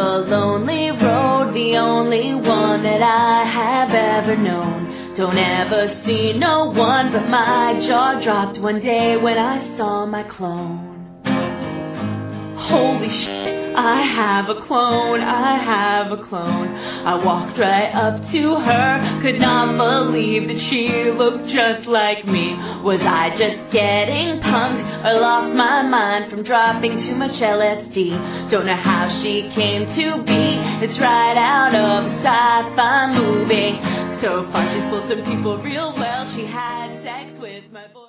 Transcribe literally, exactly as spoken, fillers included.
a lonely road, the only one that I have ever known. Don't ever see no one, but my jaw dropped one day when I saw my clone. Holy shit, I have a clone, I have a clone. I walked right up to her, could not believe that she looked just like me. Was I just getting punked or lost my mind from dropping too much L S D? Don't know how she came to be, it's right out of a sci-fi movie. So far she's fooled some people real well, she had sex with my boy.